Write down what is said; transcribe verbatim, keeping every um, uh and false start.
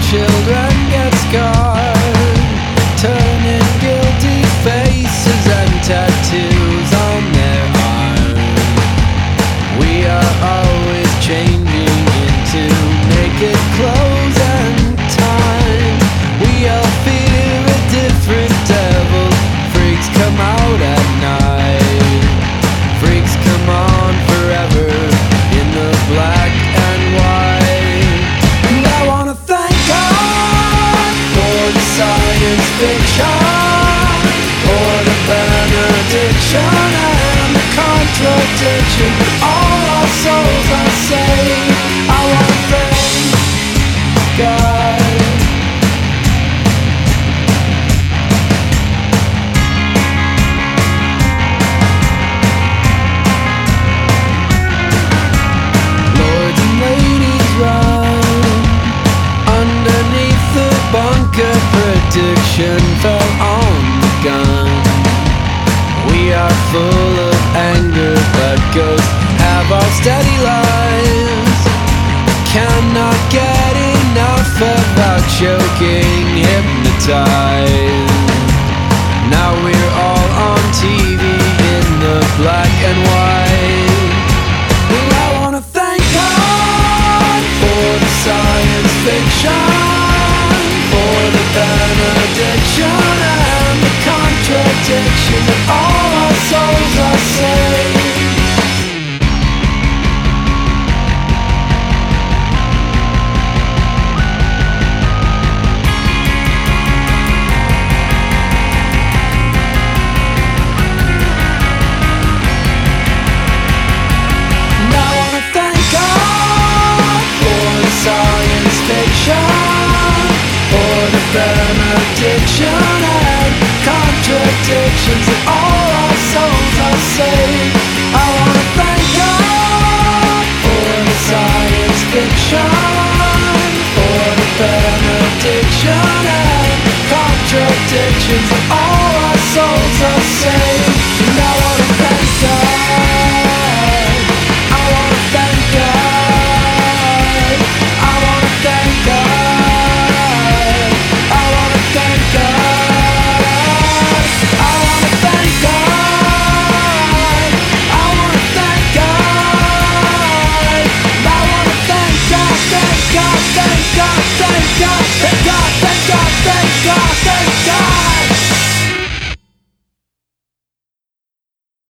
children get scarred, turning guilty faces and tattoos on their arms. We are always changing into naked clothes and time. We all fear a different devil. Freaks come out at night. Freaks come on forever in the black and white. And I wanna thank God for the science fiction, for the benediction and the contradiction. All our souls are saved. I wanna thank God. Lords and ladies run underneath the bunker. Prediction fell on the gun. We are full of anger, but ghosts have our steady lives. Cannot get enough of our choking hypnotized.